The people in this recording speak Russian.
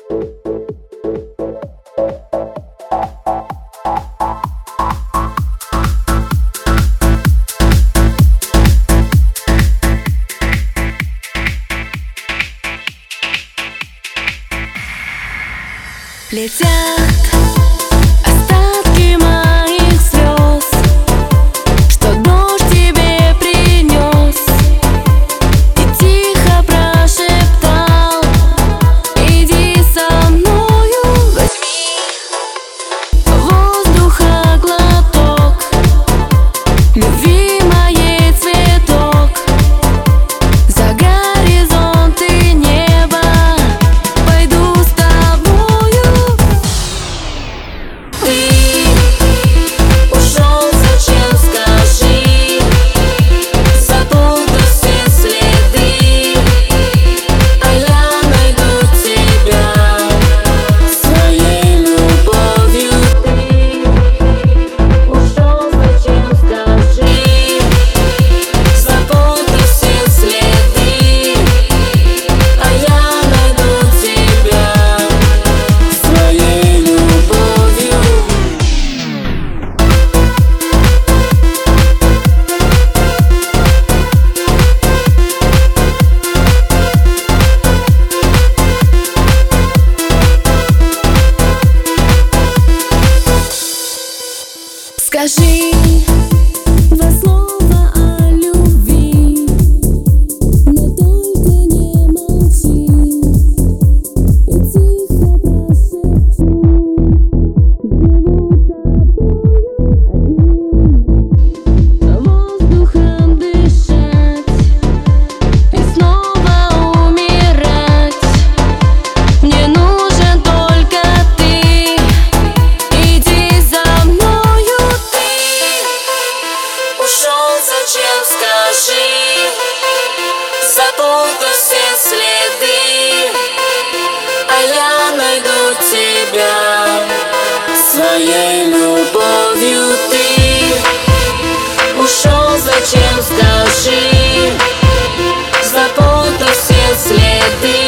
Летят остатки моих слез, что дождь тебе принес, и тихо прошептал: иди со мною, возьми воздуха глоток, любви моей цветок, за горизонты неба пойду с тобою. Ты ушел, зачем, скажи, запутав все следы, а я найду тебя своей любовью. Ты ушел, зачем, скажи, запутав все следы, а я найду тебя своей любовью. Скажи два слова о любви, но только не молчи, и тихо прошепчи: живу тобою одним, воздухом дышать и снова умирать. Мне нужен только ты, иди за мною. Ушел, зачем, скажи, запутав все следы, а я найду тебя своей любовью. Ты ушел, зачем, скажи, запутав все следы,